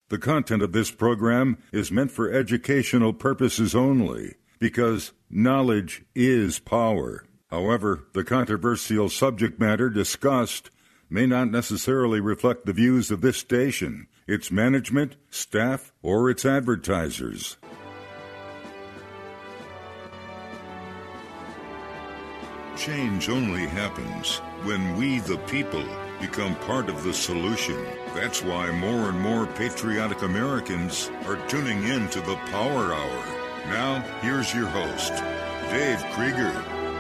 The content of this program is meant for educational purposes only, because knowledge is power. However, the controversial subject matter discussed may not necessarily reflect the views of this station, its management, staff, or its advertisers. Change only happens when we, the people, become part of the solution. That's why more and more patriotic Americans are tuning in to the Power Hour. Now, here's your host, Dave Krieger.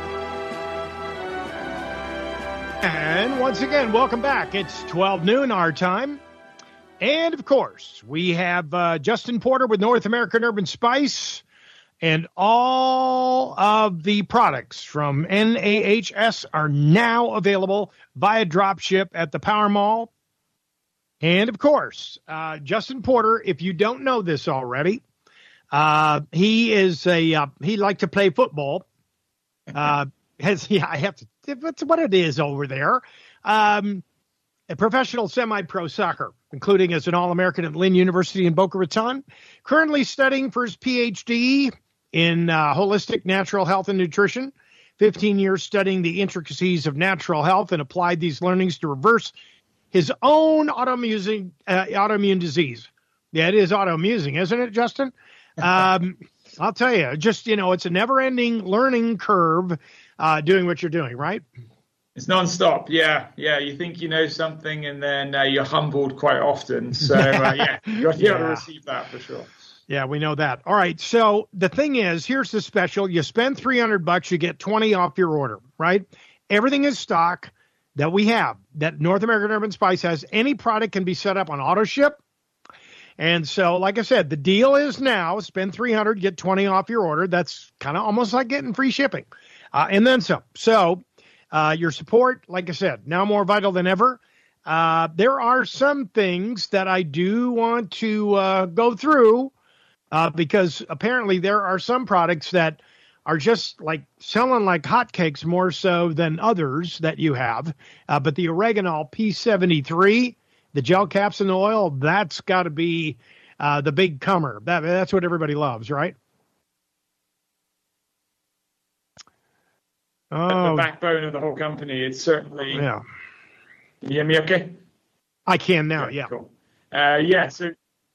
And once again, welcome back. It's 12 noon our time. And, of course, we have Justin Porter with North American Urban Spice. And all of the products from NAHS are now available via dropship at the Power Mall. And, of course, Justin Porter, if you don't know this already, he liked to play football. I have to, that's what it is over there. A professional semi-pro soccer, including as an All-American at Lynn University in Boca Raton, currently studying for his PhD in holistic natural health and nutrition, 15 years studying the intricacies of natural health and applied these learnings to reverse his own autoimmune disease. Yeah, it is autoimmune, isn't it, Justin? I'll tell you, just, it's a never-ending learning curve doing what you're doing, right? It's nonstop. Yeah. You think you know something, and then you're humbled quite often. So, you got to receive that for sure. Yeah, we know that. All right. So the thing is, here's the special. You spend $300, you get 20 off your order, right? Everything is stock that we have, that North American Urban Spice has. Any product can be set up on auto ship. And so, like I said, the deal is now spend $300, get 20 off your order. That's kind of almost like getting free shipping. And then some. So your support, like I said, now more vital than ever. There are some things that I do want to go through. Because apparently there are some products that are just like selling like hotcakes more so than others that you have. But the Oregonol P73, the gel caps and the oil, that's got to be the big comer. That's what everybody loves, right? The backbone of the whole company. It's certainly. Yeah. You hear me okay? I can now, yeah. Cool. So.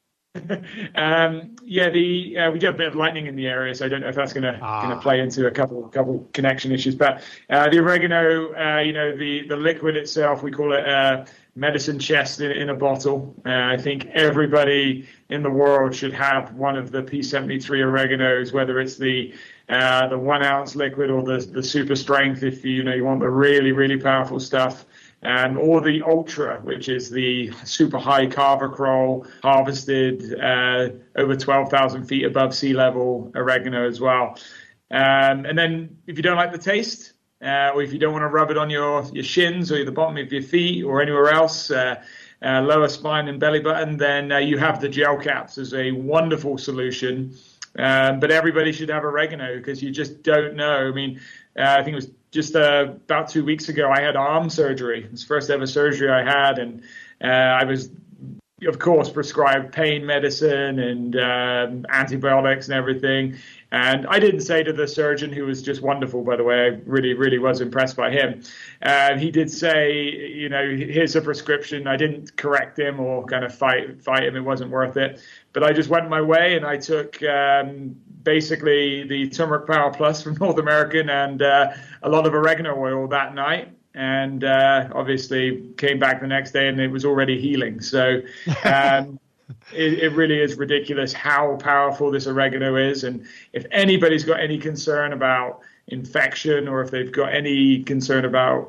We get a bit of lightning in the area, so I don't know if that's going to play into a couple connection issues. But the oregano, the liquid itself, we call it medicine chest in a bottle. I think everybody in the world should have one of the P73 oreganos, whether it's the 1 ounce liquid or the super strength, if you want the really, really powerful stuff. Or the Ultra, which is the super high carvacrol, harvested over 12,000 feet above sea level oregano as well. And then if you don't like the taste, or if you don't want to rub it on your shins or the bottom of your feet or anywhere else, lower spine and belly button, then you have the gel caps as a wonderful solution. But everybody should have oregano because you just don't know. I mean, I think it was just about 2 weeks ago, I had arm surgery. It's the first ever surgery I had. And I was, of course, prescribed pain medicine and antibiotics and everything. And I didn't say to the surgeon, who was just wonderful, by the way, I really, really was impressed by him. He did say, here's a prescription. I didn't correct him or kind of fight him. It wasn't worth it. But I just went my way and I took basically the Turmeric Power Plus from North American and a lot of oregano oil that night. And obviously came back the next day and it was already healing. So it really is ridiculous how powerful this oregano is. And if anybody's got any concern about infection or if they've got any concern about,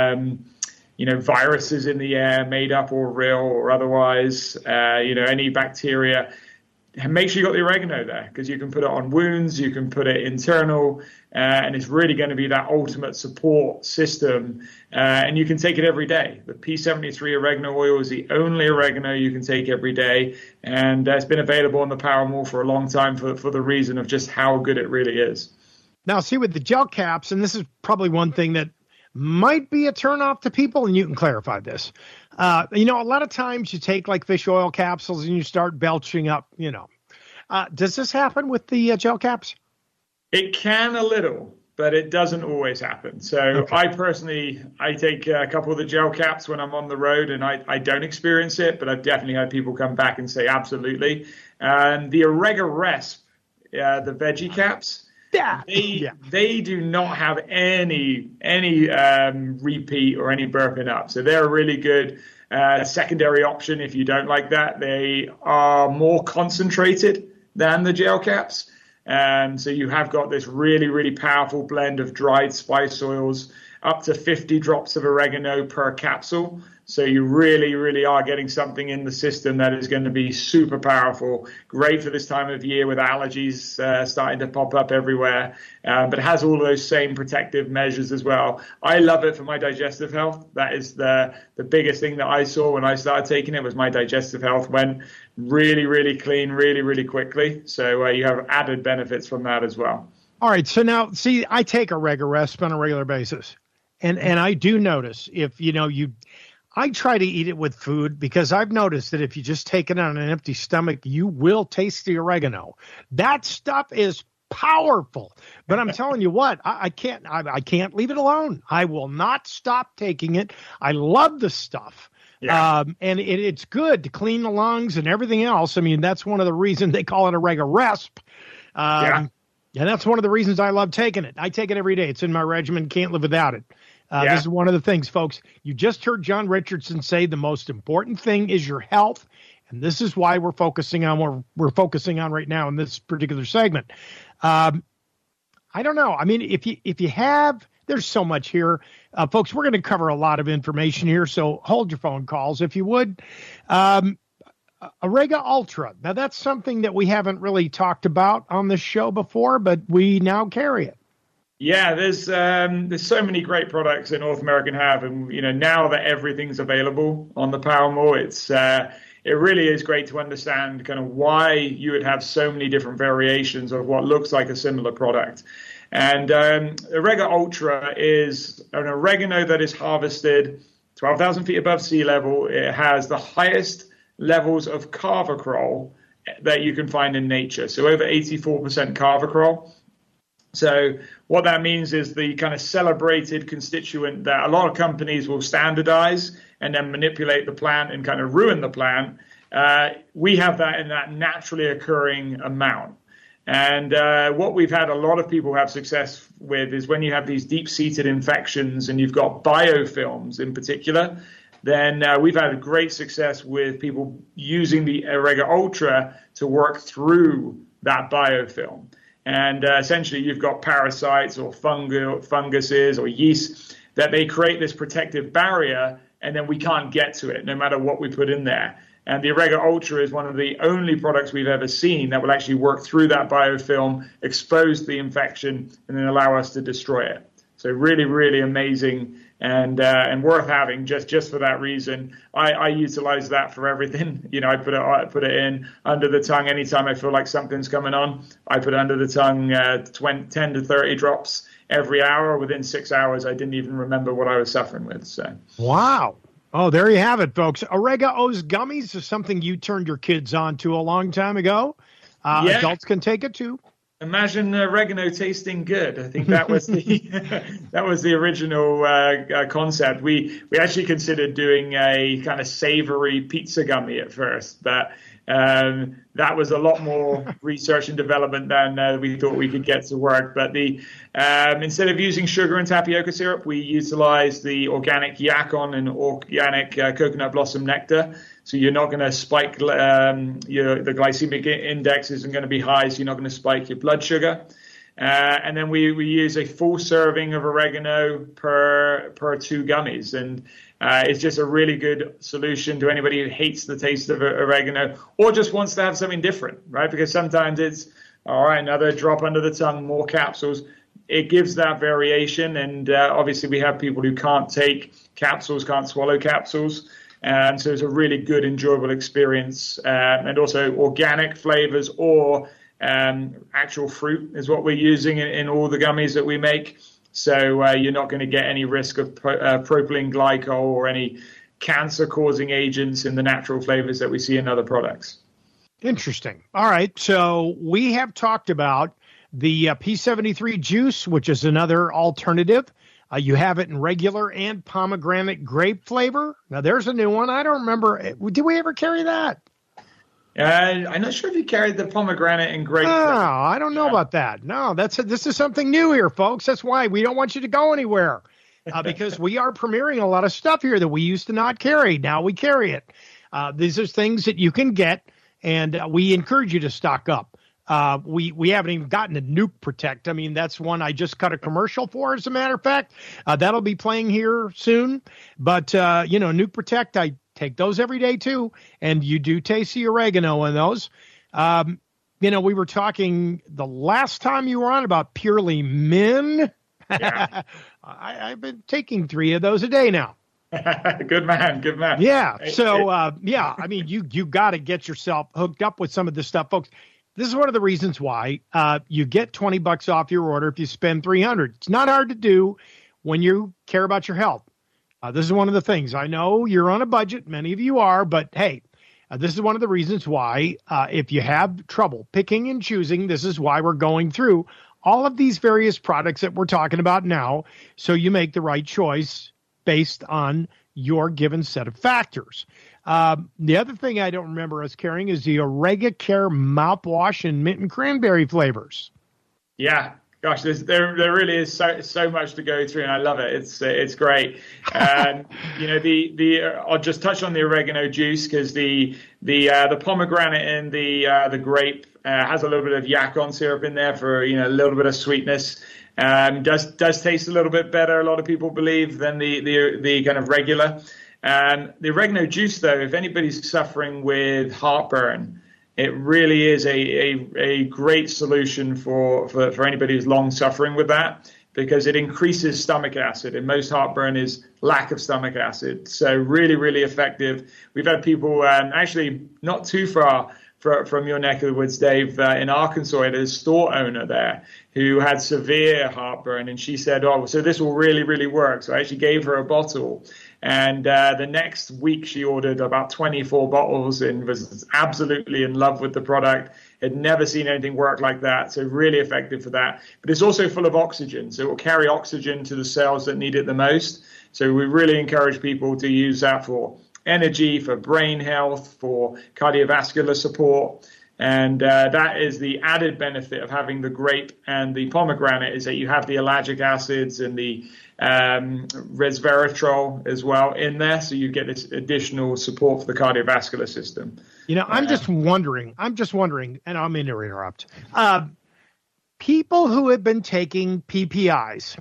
viruses in the air, made up or real or otherwise, any bacteria, make sure you got the oregano there because you can put it on wounds, you can put it internal, and it's really going to be that ultimate support system. And you can take it every day. The P73 oregano oil is the only oregano you can take every day, and it's been available on the Power Mall for a long time for the reason of just how good it really is. Now, see, with the gel caps, and this is probably one thing that might be a turnoff to people, and you can clarify this. A lot of times you take like fish oil capsules and you start belching up, Does this happen with the gel caps? It can a little, but it doesn't always happen. So okay. I take a couple of the gel caps when I'm on the road, and I don't experience it, but I've definitely had people come back and say absolutely. And the Orega Resp, the veggie caps, they do not have any repeat or any burping up. So they're a really good secondary option if you don't like that. They are more concentrated than the gel caps. So you have got this really, really powerful blend of dried spice oils, up to 50 drops of oregano per capsule. So you really, really are getting something in the system that is going to be super powerful, great for this time of year with allergies starting to pop up everywhere, but has all of those same protective measures as well. I love it for my digestive health. That is the biggest thing that I saw when I started taking it, was my digestive health went really, really clean, really, really quickly. So you have added benefits from that as well. All right. So now, see, I take Orega Resp on a regular basis, and I do notice if, I try to eat it with food, because I've noticed that if you just take it on an empty stomach, you will taste the oregano. That stuff is powerful. But I'm telling you what, I can't leave it alone. I will not stop taking it. I love the stuff. Yeah. And it's good to clean the lungs and everything else. I mean, that's one of the reasons they call it Orega Resp. And that's one of the reasons I love taking it. I take it every day. It's in my regimen. Can't live without it. This is one of the things, folks. You just heard John Richardson say the most important thing is your health, and this is why we're focusing on what we're focusing on right now in this particular segment. I don't know. I mean, if you have, there's so much here, folks. We're going to cover a lot of information here, so hold your phone calls if you would. Orega Ultra. Now, that's something that we haven't really talked about on this show before, but we now carry it. Yeah, there's so many great products that North American have, and now that everything's available on the Powermore, it really is great to understand kind of why you would have so many different variations of what looks like a similar product. And Orega Ultra is an oregano that is harvested 12,000 feet above sea level. It has the highest levels of carvacrol that you can find in nature, so over 84% carvacrol. So what that means is the kind of celebrated constituent that a lot of companies will standardize and then manipulate the plant and kind of ruin the plant. We have that in that naturally occurring amount. And what we've had a lot of people have success with is when you have these deep-seated infections and you've got biofilms in particular, then we've had great success with people using the Orega Ultra to work through that biofilm. And essentially, you've got parasites or funguses or yeast that they create this protective barrier, and then we can't get to it no matter what we put in there. And the Orega Ultra is one of the only products we've ever seen that will actually work through that biofilm, expose the infection, and then allow us to destroy it. So really, really amazing and worth having just for that reason. I utilize that for everything. I put it in under the tongue anytime I feel like something's coming on. I put it under the tongue 10 to 30 drops every hour. Within 6 hours, I didn't even remember what I was suffering with. So wow. Oh, there you have it, folks. Orega O's gummies is something you turned your kids on to a long time ago. Adults can take it too. Imagine oregano tasting good. I think that was the original concept. We actually considered doing a kind of savory pizza gummy at first, but that was a lot more research and development than we thought we could get to work. But instead of using sugar and tapioca syrup, we utilized the organic yacon and organic coconut blossom nectar. So you're not going to spike the glycemic index isn't going to be high, so you're not going to spike your blood sugar. And then we use a full serving of oregano per 2 gummies. And it's just a really good solution to anybody who hates the taste of oregano or just wants to have something different, right? Because sometimes it's, all right, another drop under the tongue, more capsules. It gives that variation. And obviously we have people who can't take capsules, can't swallow capsules. And so it's a really good, enjoyable experience. And also organic flavors or actual fruit is what we're using in all the gummies that we make. So you're not going to get any risk of propylene glycol or any cancer-causing agents in the natural flavors that we see in other products. Interesting. All right. So we have talked about the P73 juice, which is another alternative. You have it in regular and pomegranate grape flavor. Now, there's a new one. I don't remember. Did we ever carry that? I'm not sure if you carried the pomegranate and grape. No, I don't know about that. No, this is something new here, folks. That's why we don't want you to go anywhere because we are premiering a lot of stuff here that we used to not carry. Now we carry it. These are things that you can get, and we encourage you to stock up. We haven't even gotten to Nuke Protect. I mean, that's one I just cut a commercial for, as a matter of fact. That'll be playing here soon. But, Nuke Protect, I take those every day, too. And you do taste the oregano in those. We were talking the last time you were on about Purely Men. Yeah. I've been taking 3 of those a day now. Good man. Yeah. So, I mean, you got to get yourself hooked up with some of this stuff, folks. This is one of the reasons why you get $20 off your order if you spend $300. It's not hard to do when you care about your health. This is one of the things. I know you're on a budget. Many of you are. But, hey, this is one of the reasons why if you have trouble picking and choosing, this is why we're going through all of these various products that we're talking about now so you make the right choice based on your given set of factors. The other thing I don't remember us carrying is the OregaCare mouthwash and mint and cranberry flavors. Yeah, gosh, there really is so much to go through, and I love it. It's great. I'll just touch on the oregano juice because the pomegranate and the grape has a little bit of yacon syrup in there for a little bit of sweetness. Does taste a little bit better, a lot of people believe, than the kind of regular. The oregano juice, though, if anybody's suffering with heartburn, it really is a great solution for anybody who's long suffering with that, because it increases stomach acid, and most heartburn is lack of stomach acid. So really, really effective. We've had people actually not too far from your neck of the woods, Dave, in Arkansas, I had a store owner there who had severe heartburn, and she said, so this will really, really work. So I actually gave her a bottle, and the next week she ordered about 24 bottles and was absolutely in love with the product, had never seen anything work like that, so really effective for that. But it's also full of oxygen, so it will carry oxygen to the cells that need it the most. So we really encourage people to use that for energy, for brain health, for cardiovascular support. And that is the added benefit of having the grape and the pomegranate, is that you have the ellagic acids and the resveratrol as well in there. So you get this additional support for the cardiovascular system. I'm just wondering, and I'm going to interrupt. People who have been taking PPIs,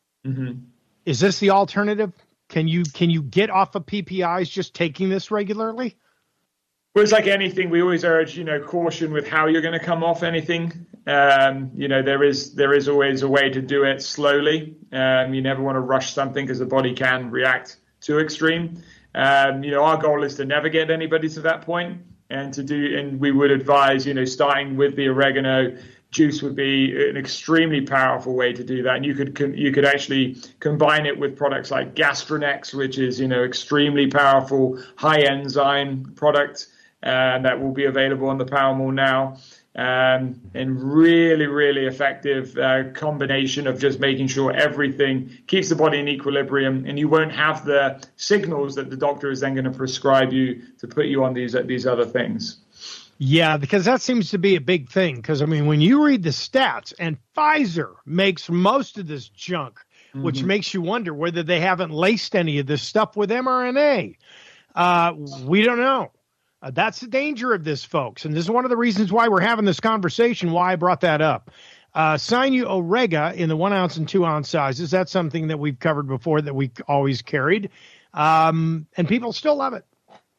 is this the alternative? Can you get off of PPIs just taking this regularly? Well, it's like anything. We always urge, caution with how you're going to come off anything. There is always a way to do it slowly. You never want to rush something because the body can react too extreme. Our goal is to never get anybody to that point, and we would advise, starting with the oregano juice would be an extremely powerful way to do that. And you could actually combine it with products like Gastronex, which is, extremely powerful, high enzyme product that will be available on the PowerMall now. And really, really effective combination of just making sure everything keeps the body in equilibrium, and you won't have the signals that the doctor is then going to prescribe you to put you on these other things. Yeah, because that seems to be a big thing. Because, when you read the stats, and Pfizer makes most of this junk, which makes you wonder whether they haven't laced any of this stuff with mRNA. We don't know. That's the danger of this, folks. And this is one of the reasons why we're having this conversation, why I brought that up. Sinu Orega in the 1 ounce and 2 ounce sizes. That's something that we've covered before that we always carried. And people still love it.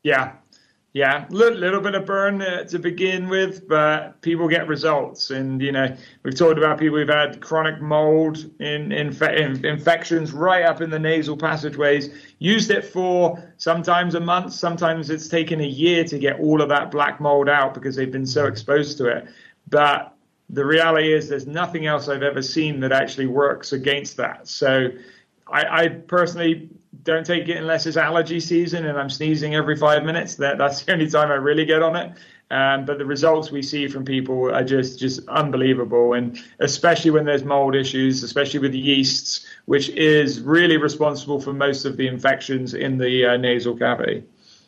Yeah, little bit of burn to begin with, but people get results. And, we've talked about people who've had chronic mold infections right up in the nasal passageways, used it for sometimes a month, sometimes it's taken a year to get all of that black mold out because they've been so exposed to it. But the reality is there's nothing else I've ever seen that actually works against that. So I personally don't take it unless it's allergy season and I'm sneezing every 5 minutes. That's the only time I really get on it. But the results we see from people are just unbelievable, and especially when there's mold issues, especially with yeasts, which is really responsible for most of the infections in the nasal cavity.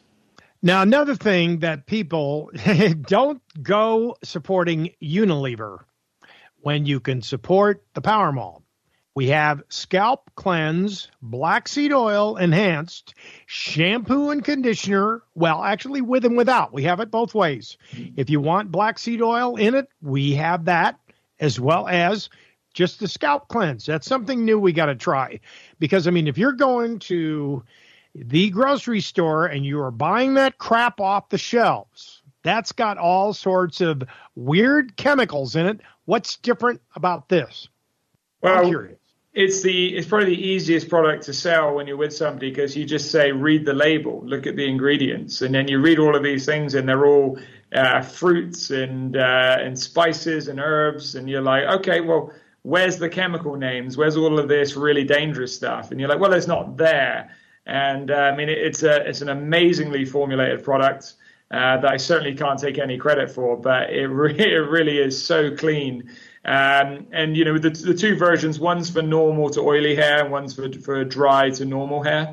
Now, another thing that people don't go supporting Unilever when you can support the Powermall. We have Scalp Cleanse, Black Seed Oil Enhanced, shampoo and conditioner. Well, actually with and without. We have it both ways. If you want Black Seed Oil in it, we have that, as well as just the Scalp Cleanse. That's something new we got to try. Because, I mean, if you're going to the grocery store and you are buying that crap off the shelves, that's got all sorts of weird chemicals in it. What's different about this? Well, I'm curious. It's probably the easiest product to sell when you're with somebody, because you just say, read the label, look at the ingredients, and then you read all of these things, and they're all fruits and spices and herbs, and you're like, okay, well, where's the chemical names? Where's all of this really dangerous stuff? And you're like, well, it's not there. And I mean, it's an amazingly formulated product that I certainly can't take any credit for, but it really is so clean. And, you know, the two versions, one's for normal to oily hair and one's for dry to normal hair.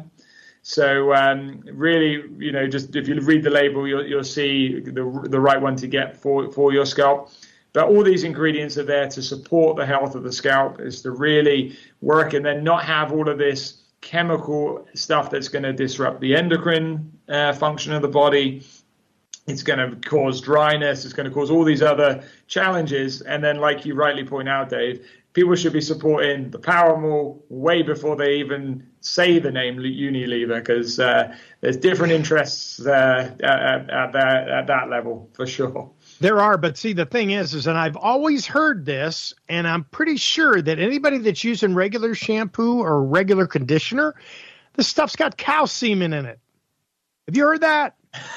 So really, you know, just if you read the label, you'll see the right one to get for your scalp. But all these ingredients are there to support the health of the scalp, is to really work and then not have all of this chemical stuff that's going to disrupt the endocrine function of the body. It's going to cause dryness. It's going to cause all these other challenges. And then, like you rightly point out, Dave, people should be supporting the Powermall way before they even say the name Unilever, because there's different interests at that level, for sure. There are, but see, the thing is, and I've always heard this, and I'm pretty sure that anybody that's using regular shampoo or regular conditioner, the stuff's got cow semen in it. Have you heard that?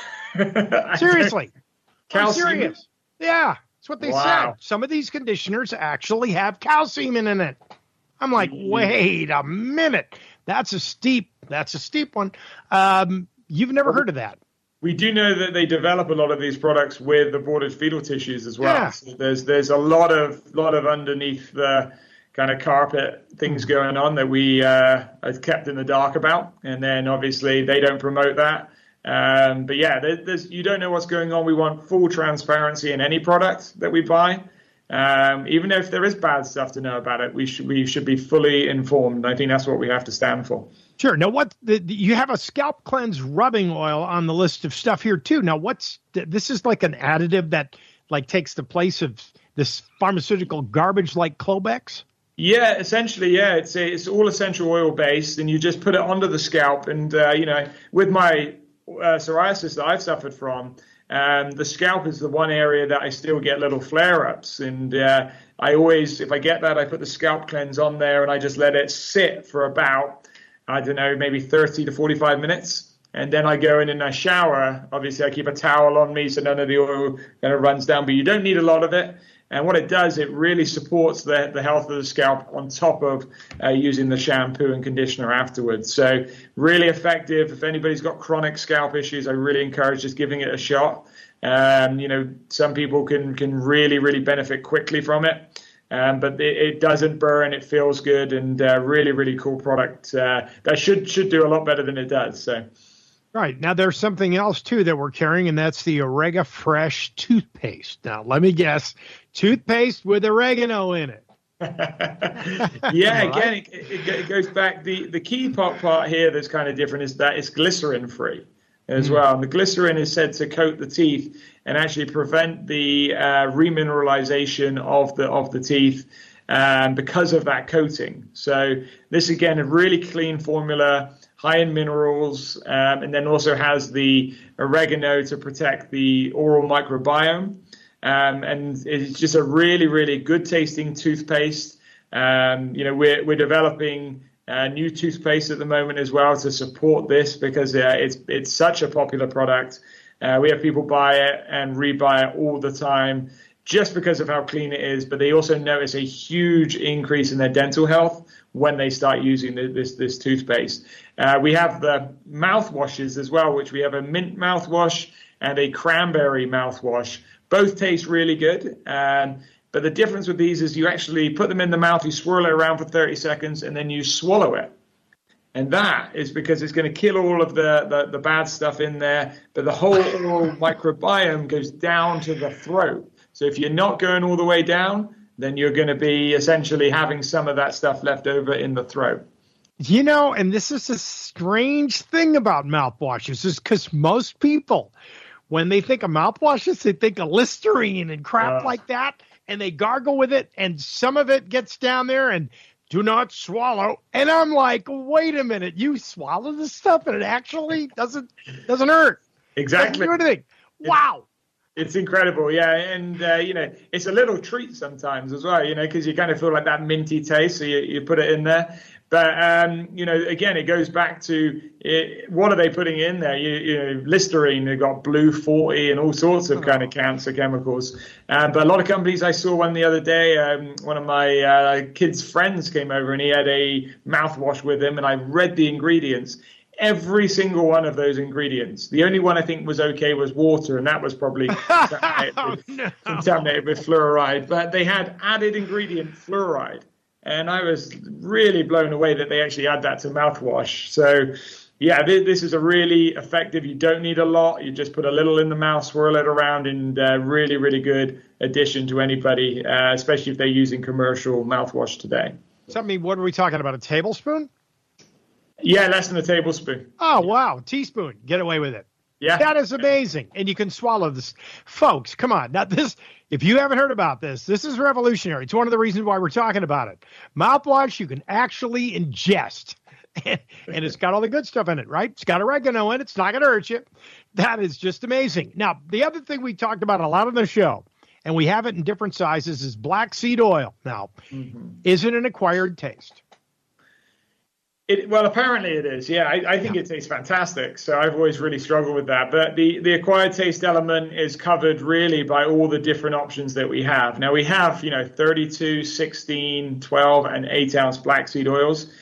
Seriously. Cow semen? Yeah, that's what they said. Some of these conditioners actually have cow semen in it. I'm like, wait a minute. That's a steep one. You've never heard of that. We do know that they develop a lot of these products with aborted fetal tissues as well. Yeah. So there's a lot of underneath the kind of carpet things going on that we are kept in the dark about, and then obviously they don't promote that. But yeah, you don't know what's going on. We want full transparency in any product that we buy. Even if there is bad stuff to know about it, we should be fully informed. I think that's what we have to stand for. Sure. Now, you have a Scalp Cleanse rubbing oil on the list of stuff here too. Now, this is like an additive that like takes the place of this pharmaceutical garbage like Clobex? Yeah, essentially, yeah. It's all essential oil based, and you just put it onto the scalp. And you know, with my psoriasis that I've suffered from, the scalp is the one area that I still get little flare-ups, and I always, if I get that, I put the Scalp Cleanse on there and I just let it sit for about, I don't know, maybe 30 to 45 minutes, and then I go in and I shower. Obviously, I keep a towel on me so none of the oil kind of runs down, but you don't need a lot of it. And what it does, it really supports the health of the scalp on top of using the shampoo and conditioner afterwards. So really effective. If anybody's got chronic scalp issues, I really encourage just giving it a shot. You know, some people can really, really benefit quickly from it. But it doesn't burn. It feels good, and really, really cool product that should do a lot better than it does. So. Right. Now, there's something else, too, that we're carrying, and that's the Orega Fresh toothpaste. Now, let me guess, toothpaste with oregano in it. Yeah, again, it goes back. The key part here that's kind of different is that it's glycerin-free as well. And the glycerin is said to coat the teeth and actually prevent the remineralization of the teeth because of that coating. So this, again, a really clean formula, high in minerals, and then also has the oregano to protect the oral microbiome. And it's just a really, really good tasting toothpaste. You know, we're developing new toothpaste at the moment as well to support this, because it's such a popular product. We have people buy it and rebuy it all the time, just because of how clean it is, but they also notice a huge increase in their dental health when they start using this toothpaste. We have the mouthwashes as well, which we have a mint mouthwash and a cranberry mouthwash. Both taste really good. But the difference with these is you actually put them in the mouth, you swirl it around for 30 seconds, and then you swallow it. And that is because it's going to kill all of the bad stuff in there, but the whole oral microbiome goes down to the throat. So if you're not going all the way down, then you're going to be essentially having some of that stuff left over in the throat. You know, and this is a strange thing about mouthwashes, is because most people, when they think of mouthwashes, they think of Listerine and crap like that, and they gargle with it, and some of it gets down there and do not swallow. And I'm like, wait a minute, you swallow this stuff and it actually doesn't hurt. Exactly. Doesn't do anything. Wow. It's incredible, yeah, and you know, it's a little treat sometimes as well, you know, because you kind of feel like that minty taste, so you put it in there. But you know, again, it goes back to what are they putting in there? You know, Listerine, they've got Blue 40 and all sorts of kind of cancer chemicals. But a lot of companies, I saw one the other day. One of my kids' friends came over and he had a mouthwash with him, and I read the ingredients. Every single one of those ingredients. The only one I think was okay was water, and that was probably contaminated with fluoride. But they had added ingredient fluoride, and I was really blown away that they actually add that to mouthwash. So, yeah, this is a really effective. You don't need a lot. You just put a little in the mouth, swirl it around, and really, really good addition to anybody, especially if they're using commercial mouthwash today. So, I mean, what are we talking about? A tablespoon? Yeah, less than a tablespoon. Oh, wow. Teaspoon. Get away with it. Yeah. That is amazing. And you can swallow this. Folks, come on. Now, this, if you haven't heard about this, this is revolutionary. It's one of the reasons why we're talking about it. Mouthwash you can actually ingest. And it's got all the good stuff in it, right? It's got oregano in it. It's not going to hurt you. That is just amazing. Now, the other thing we talked about a lot on the show, and we have it in different sizes, is black seed oil. Now, is it an acquired taste? Well, apparently it is. Yeah, I think it tastes fantastic. So I've always really struggled with that. But the acquired taste element is covered really by all the different options that we have. Now we have, 32, 16, 12, and 8-ounce black seed oils.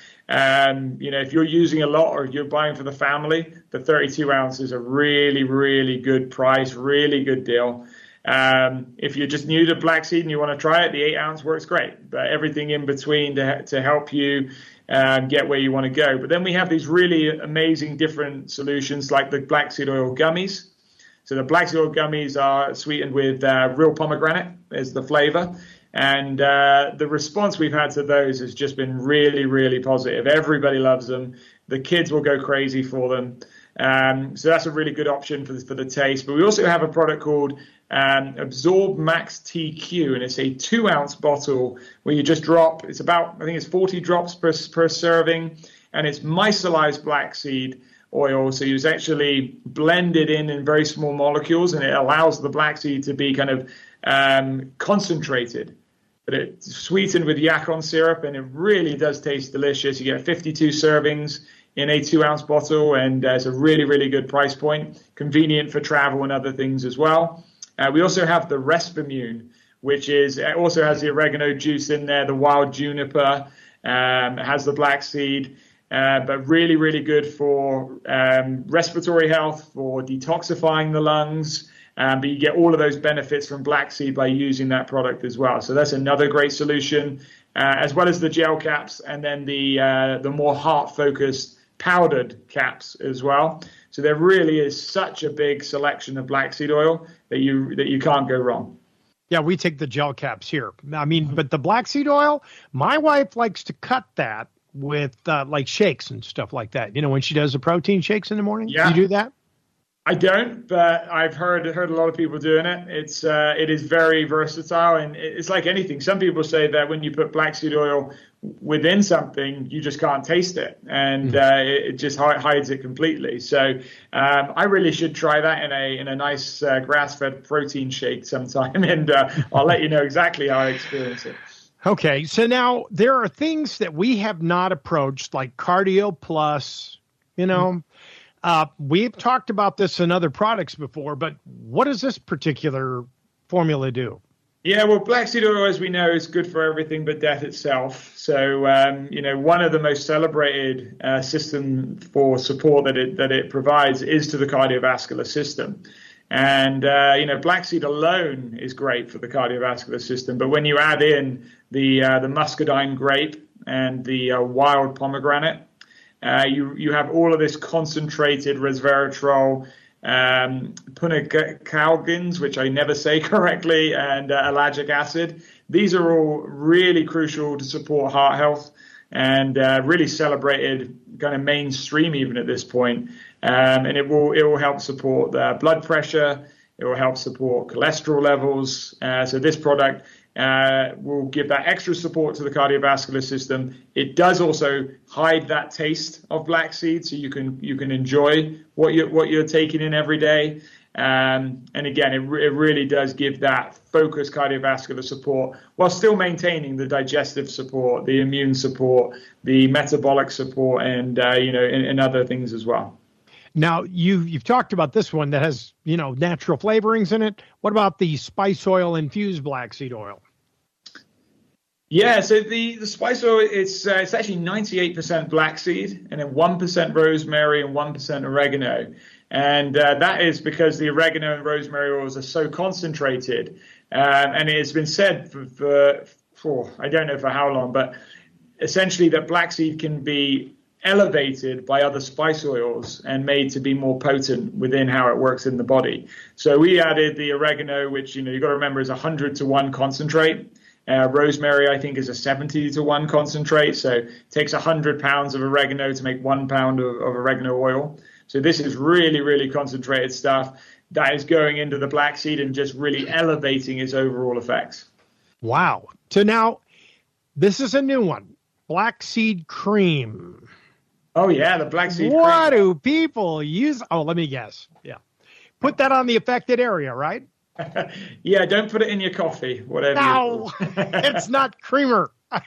If you're using a lot or you're buying for the family, the 32 ounce is a really, really good price, really good deal. If you're just new to black seed and you want to try it, the 8-ounce works great. But everything in between to help you get where you want to go. But then we have these really amazing different solutions like the black seed oil gummies. So the black seed oil gummies are sweetened with real pomegranate as the flavor. And the response we've had to those has just been really, really positive. Everybody loves them. The kids will go crazy for them. So that's a really good option for the taste. But we also have a product called Absorb Max TQ, and it's a 2-ounce bottle where you just drop, it's about, I think it's 40 drops per serving, and it's micellized black seed oil. So it's actually blended in very small molecules, and it allows the black seed to be kind of concentrated. But it's sweetened with yacon syrup, and it really does taste delicious. You get 52 servings in a 2-ounce bottle, and it's a really, really good price point, convenient for travel and other things as well. We also have the Respimune, which also has the oregano juice in there, the wild juniper, has the black seed, but really, really good for respiratory health, for detoxifying the lungs. But you get all of those benefits from black seed by using that product as well. So that's another great solution, as well as the gel caps, and then the more heart-focused powdered caps as well. So there really is such a big selection of black seed oil that you can't go wrong. Yeah, we take the gel caps here. I mean, but the black seed oil, my wife likes to cut that with like shakes and stuff like that. When she does the protein shakes in the morning. Yeah. You do that? I don't, but I've heard a lot of people doing it. It is very versatile, and it's like anything. Some people say that when you put black seed oil within something, you just can't taste it, and it just hides it completely. So I really should try that in a nice grass-fed protein shake sometime, and I'll let you know exactly how I experience it. Okay, so now there are things that we have not approached, like Cardio Plus, We've talked about this in other products before, but what does this particular formula do? Yeah, well, black seed oil, as we know, is good for everything but death itself. So, one of the most celebrated system for support that it provides is to the cardiovascular system. And, black seed alone is great for the cardiovascular system. But when you add in the muscadine grape and the wild pomegranate, you have all of this concentrated resveratrol, punicalgins, which I never say correctly, and ellagic acid. These are all really crucial to support heart health and really celebrated kind of mainstream even at this point. And it will help support blood pressure. It will help support cholesterol levels. So this product will give that extra support to the cardiovascular system. It does also hide that taste of black seed, so you can enjoy what you're taking in every day. And again, it really does give that focused cardiovascular support while still maintaining the digestive support, the immune support, the metabolic support, and and other things as well. Now, you've talked about this one that has, natural flavorings in it. What about the spice oil infused black seed oil? Yeah, so the spice oil, it's actually 98% black seed and then 1% rosemary and 1% oregano. And that is because the oregano and rosemary oils are so concentrated. And it's been said for I don't know for how long, but essentially that black seed can be elevated by other spice oils and made to be more potent within how it works in the body. So we added the oregano, which, you've got to remember is 100-to-1 concentrate. Rosemary, I think, is a 70-to-1 concentrate. So it takes 100 pounds of oregano to make 1 pound of oregano oil. So this is really, really concentrated stuff that is going into the black seed and just really elevating its overall effects. Wow. So now this is a new one, black seed cream. Oh, yeah, the black seed cream. What do people use? Oh, let me guess. Yeah. Put that on the affected area, right? Yeah, don't put it in your coffee, whatever. No, it's not creamer. All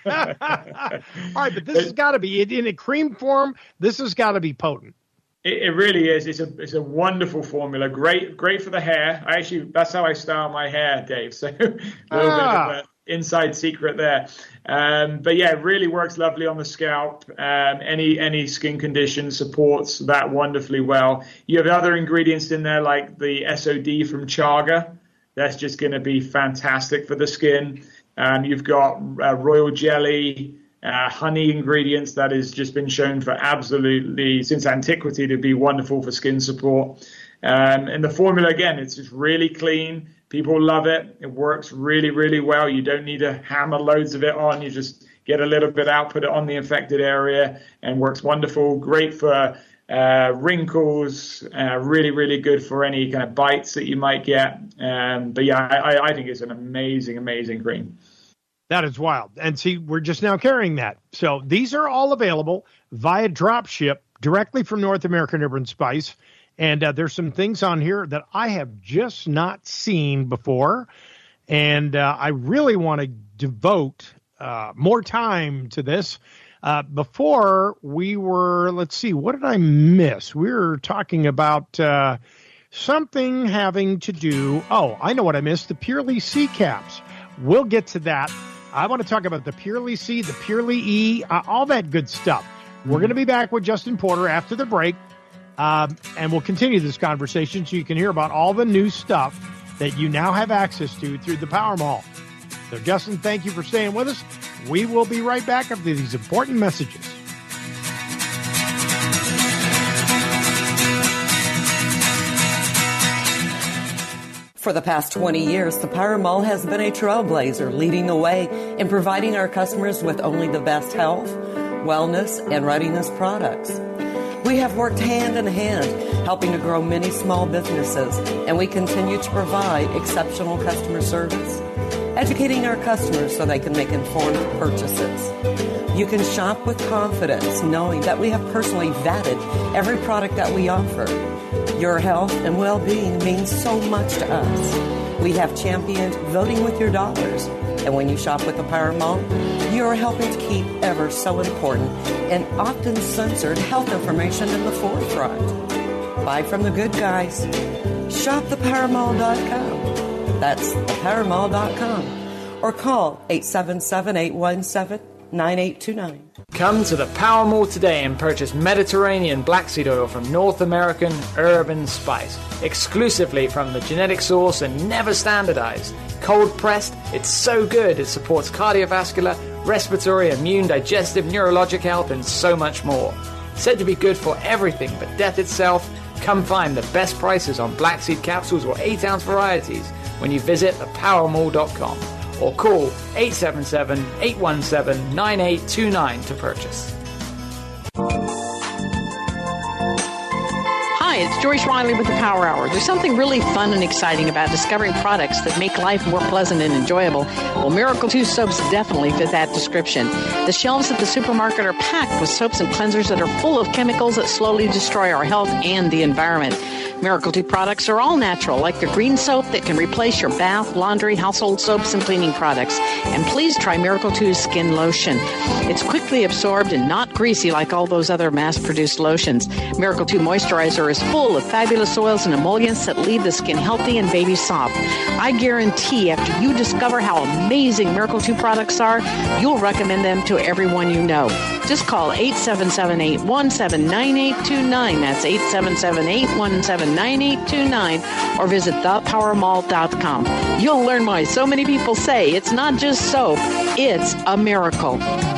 right, but this has got to be in a cream form. This has got to be potent. It really is. It's a wonderful formula. Great for the hair. That's how I style my hair, Dave. So a little bit of an inside secret there. But yeah, it really works lovely on the scalp. Any skin condition supports that wonderfully well. You have other ingredients in there like the SOD from chaga. That's just going to be fantastic for the skin. You've got royal jelly, honey ingredients that has just been shown for absolutely since antiquity to be wonderful for skin support. And the formula, again, it's just really clean. People love it. It works really, really well. You don't need to hammer loads of it on. You just get a little bit out, put it on the affected area, and works wonderful. Great for wrinkles, really, really good for any kind of bites that you might get. But yeah, I think it's an amazing, amazing cream. That is wild. And see, we're just now carrying that. So these are all available via drop ship directly from North American Herb & Spice. And there's some things on here that I have just not seen before. And I really want to devote more time to this. Before we were, let's see, what did I miss? We were talking about something having to do. Oh, I know what I missed. The Purely C caps. We'll get to that. I want to talk about the Purely C, the Purely E, all that good stuff. We're going to be back with Justin Porter after the break. And we'll continue this conversation so you can hear about all the new stuff that you now have access to through the Power Mall. So, Justin, thank you for staying with us. We will be right back after these important messages. For the past 20 years, the Power Mall has been a trailblazer, leading the way in providing our customers with only the best health, wellness, and readiness products. We have worked hand in hand, helping to grow many small businesses, and we continue to provide exceptional customer service, educating our customers so they can make informed purchases. You can shop with confidence, knowing that we have personally vetted every product that we offer. Your health and well-being means so much to us. We have championed voting with your dollars. And when you shop with the Power Mall, you are helping to keep ever so important and often censored health information in the forefront. Buy from the good guys. Shop thepowermall.com. That's thepowermall.com. Or call 877-817-9829. Come to the Power Mall today and purchase Mediterranean black seed oil from North American Urban Spice, exclusively from the genetic source and never standardized. Cold pressed, it's so good it supports cardiovascular, respiratory, immune, digestive, neurologic health, and so much more. Said to be good for everything but death itself, come find the best prices on black seed capsules or 8-ounce varieties when you visit thepowermall.com. Or call 877-817-9829 to purchase. Hi, it's Joyce Riley with the Power Hour. There's something really fun and exciting about discovering products that make life more pleasant and enjoyable. Well, Miracle 2 soaps definitely fit that description. The shelves at the supermarket are packed with soaps and cleansers that are full of chemicals that slowly destroy our health and the environment. Miracle 2 products are all natural, like the green soap that can replace your bath, laundry, household soaps, and cleaning products. And please try Miracle 2's skin lotion. It's quickly absorbed and not greasy like all those other mass-produced lotions. Miracle 2 moisturizer is full of fabulous oils and emollients that leave the skin healthy and baby soft. I guarantee after you discover how amazing Miracle 2 products are, you'll recommend them to everyone you know. Just call 877-817-9829. That's 877-817-9829, or visit thepowermall.com. You'll learn why so many people say it's not just soap, it's a miracle.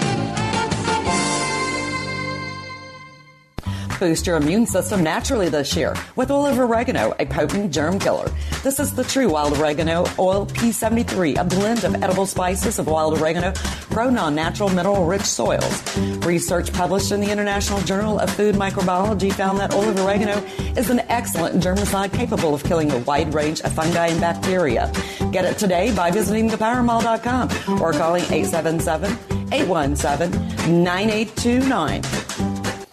Boost your immune system naturally this year with olive oregano, a potent germ killer. This is the true wild oregano oil P73, a blend of edible spices of wild oregano grown on natural mineral-rich soils. Research published in the International Journal of Food Microbiology found that olive oregano is an excellent germicide capable of killing a wide range of fungi and bacteria. Get it today by visiting thepowermall.com or calling 877-817-9829.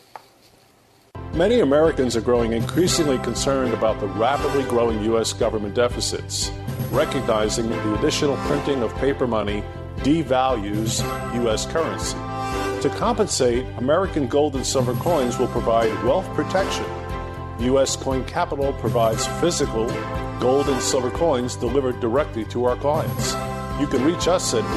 Many Americans are growing increasingly concerned about the rapidly growing U.S. government deficits, recognizing the additional printing of paper money devalues U.S. currency. To compensate, American gold and silver coins will provide wealth protection. U.S. Coin Capital provides physical gold and silver coins delivered directly to our clients. You can reach us at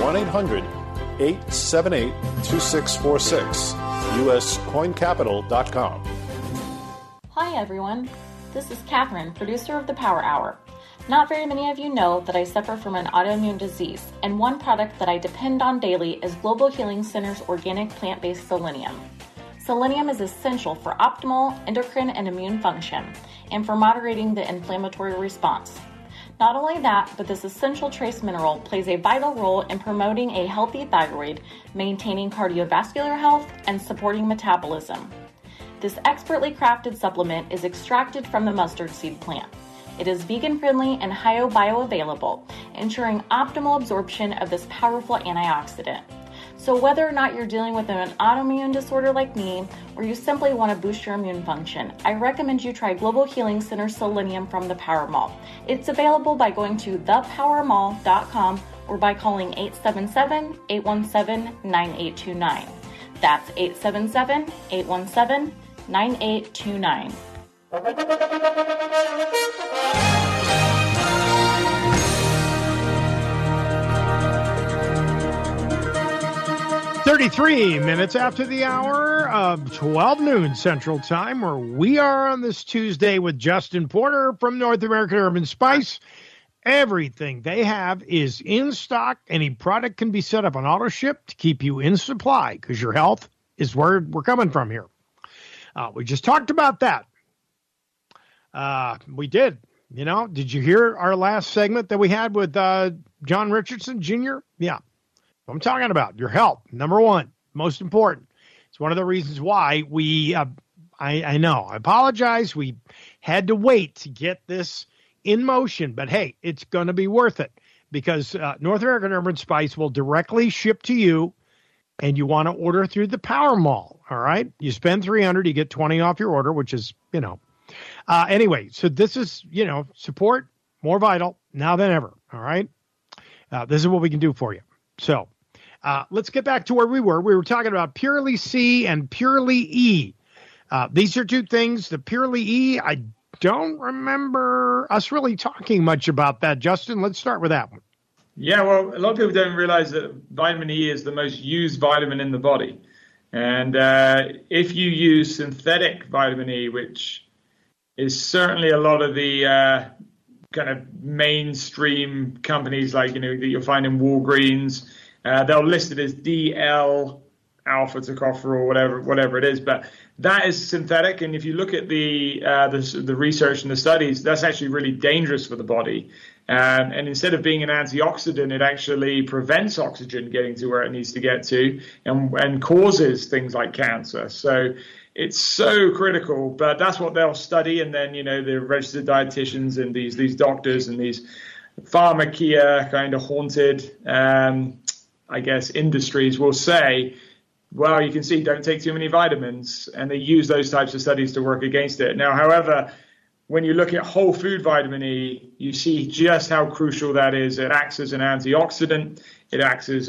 1-800-878-2646, uscoincapital.com. Hi everyone, this is Catherine, producer of the Power Hour. Not very many of you know that I suffer from an autoimmune disease, and one product that I depend on daily is Global Healing Center's organic plant-based selenium. Selenium is essential for optimal endocrine and immune function, and for moderating the inflammatory response. Not only that, but this essential trace mineral plays a vital role in promoting a healthy thyroid, maintaining cardiovascular health, and supporting metabolism. This expertly crafted supplement is extracted from the mustard seed plant. It is vegan-friendly and bioavailable, ensuring optimal absorption of this powerful antioxidant. So whether or not you're dealing with an autoimmune disorder like me, or you simply want to boost your immune function, I recommend you try Global Healing Center Selenium from the Power Mall. It's available by going to thepowermall.com or by calling 877-817-9829. That's 877-817-9829. 9829. Minutes after the hour of 12 noon Central Time, where we are on this Tuesday with Justin Porter from North American Urban Spice. Everything they have is in stock. Any product can be set up on auto ship to keep you in supply, because your health is where we're coming from here. We just talked about that. We did. You know, did you hear our last segment that we had with John Richardson Jr.? Yeah. I'm talking about your health. Number one, most important. It's one of the reasons why we, I know, I apologize. We had to wait to get this in motion, but hey, it's going to be worth it, because North American Urban Spice will directly ship to you, and you want to order through the Power Mall. All right. You spend $300, you get 20 off your order, which is, you know, anyway, so this is, you know, support more vital now than ever. All right. This is what we can do for you. So let's get back to where we were. We were talking about Purely C and Purely E. These are two things. The Purely E, I don't remember us really talking much about that. Justin, let's start with that one. Yeah, well, a lot of people don't realize that vitamin E is the most used vitamin in the body. And if you use synthetic vitamin E, which is certainly a lot of the kind of mainstream companies like, that you'll find in Walgreens, they'll list it as DL alpha tocopherol, whatever it is, but that is synthetic. And if you look at the research and the studies, that's actually really dangerous for the body. And instead of being an antioxidant, it actually prevents oxygen getting to where it needs to get to, and causes things like cancer. So it's so critical, but that's what they'll study. And then, the registered dietitians and these doctors and these pharmacia kind of haunted, industries will say, well, you can see, don't take too many vitamins. And they use those types of studies to work against it. Now, however, when you look at whole food vitamin E, you see just how crucial that is. It acts as an antioxidant. It acts as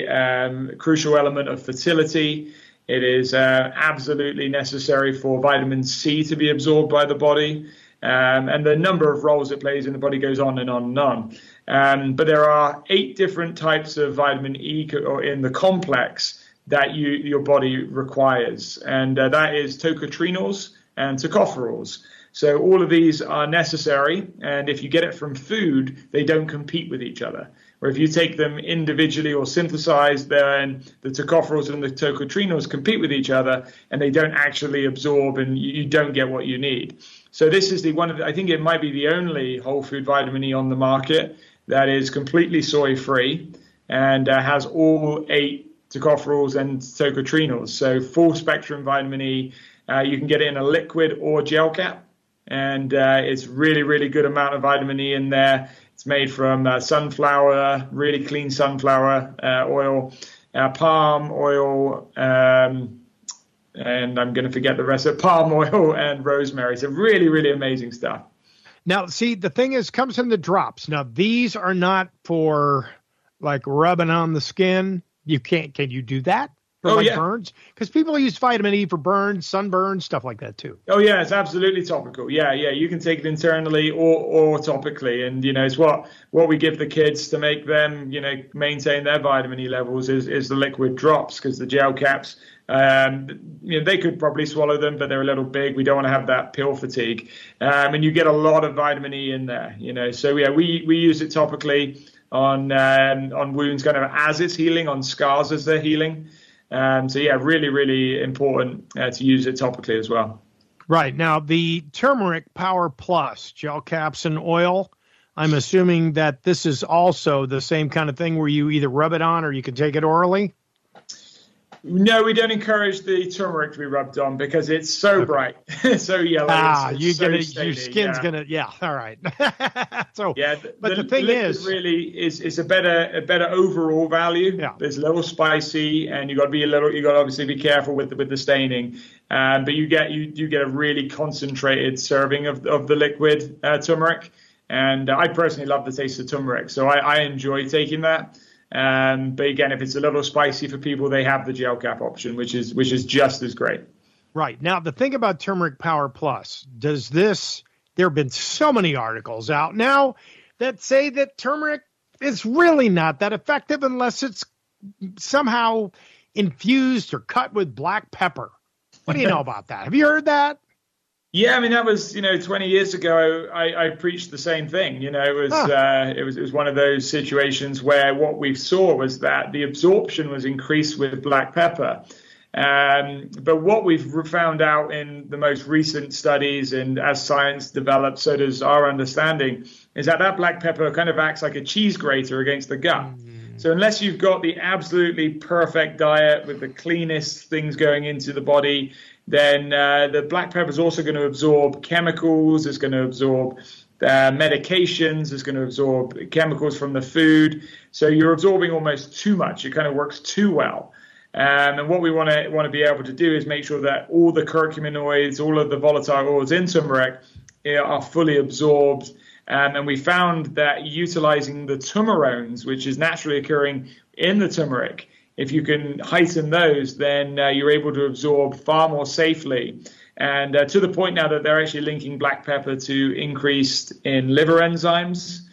a crucial element of fertility. It is absolutely necessary for vitamin C to be absorbed by the body. And the number of roles it plays in the body goes on and on and on. But there are 8 different types of vitamin E in the complex that your body requires. And that is tocotrienols and tocopherols. So all of these are necessary, and if you get it from food, they don't compete with each other. Or if you take them individually or synthesized, then the tocopherols and the tocotrienols compete with each other, and they don't actually absorb, and you don't get what you need. So this is I think it might be the only whole food vitamin E on the market that is completely soy-free and has all 8 tocopherols and tocotrienols. So full spectrum vitamin E. You can get it in a liquid or gel cap. And it's really, really good amount of vitamin E in there. It's made from sunflower, really clean sunflower oil, palm oil, and I'm going to forget the rest of palm oil and rosemary. So really, really amazing stuff. Now, see, the thing is, comes in the drops. Now, these are not for like rubbing on the skin. Can you do that? For burns? Because people use vitamin E for burns, sunburns, stuff like that too. Oh, yeah, it's absolutely topical. Yeah, you can take it internally or topically. And, it's what we give the kids to make them, maintain their vitamin E levels is the liquid drops, because the gel caps, they could probably swallow them, but they're a little big. We don't want to have that pill fatigue. And you get a lot of vitamin E in there, So, yeah, we use it topically on wounds kind of as it's healing, on scars as they're healing. Really, really important to use it topically as well. Right. Now, the Turmeric Power Plus gel caps and oil, I'm assuming that this is also the same kind of thing where you either rub it on or you can take it orally? No, we don't encourage the turmeric to be rubbed on because it's so bright, so yellow. Your skin's gonna, all right. But the thing is, really is a better overall value. Yeah. It's a little spicy, and you got to obviously be careful with the staining. But you get a really concentrated serving of the liquid turmeric, and I personally love the taste of turmeric, so I enjoy taking that. But again, if it's a little spicy for people, they have the gel cap option, which is just as great. Right. Now, the thing about Turmeric Power Plus, there have been so many articles out now that say that turmeric is really not that effective unless it's somehow infused or cut with black pepper. What do you know about that? Have you heard that? Yeah, I mean, that was, 20 years ago, I preached the same thing. It was one of those situations where what we saw was that the absorption was increased with black pepper. But what we've found out in the most recent studies, and as science develops, so does our understanding, is that black pepper kind of acts like a cheese grater against the gut. So unless you've got the absolutely perfect diet with the cleanest things going into the body, then the black pepper is also going to absorb chemicals, it's going to absorb medications, it's going to absorb chemicals from the food. So you're absorbing almost too much. It kind of works too well. And what we want to be able to do is make sure that all the curcuminoids, all of the volatile oils in turmeric are fully absorbed. And we found that utilizing the turmerones, which is naturally occurring in the turmeric, if you can heighten those, then you're able to absorb far more safely And to the point now that they're actually linking black pepper to increased in liver enzymes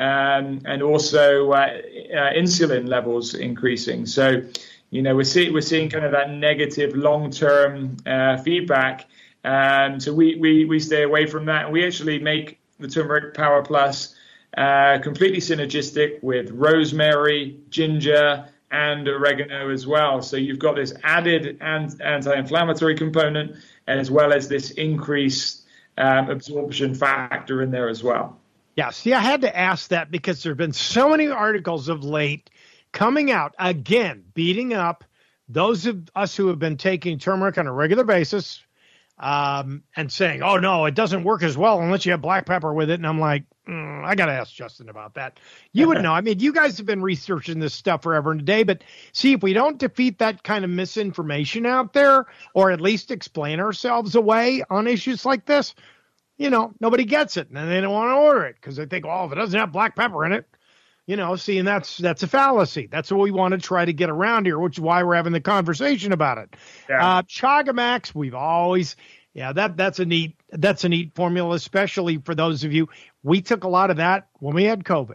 and also insulin levels increasing. So, we're seeing kind of that negative long-term feedback. So we stay away from that. And we actually make the Turmeric Power Plus completely synergistic with rosemary, ginger, and oregano as well. So you've got this added anti-inflammatory component as well as this increased absorption factor in there as well. Yeah, see, I had to ask that because there have been so many articles of late coming out, again, beating up those of us who have been taking turmeric on a regular basis and saying, oh, no, it doesn't work as well unless you have black pepper with it. And I'm like, I got to ask Justin about that. You would know. I mean, you guys have been researching this stuff forever and a day. But see, if we don't defeat that kind of misinformation out there, or at least explain ourselves away on issues like this, nobody gets it. And then they don't want to order it because they think, oh, if it doesn't have black pepper in it, and that's a fallacy. That's what we want to try to get around here, which is why we're having the conversation about it. Yeah. Chagamax, we've always, that's a neat formula, especially for those of you. We took a lot of that when we had COVID.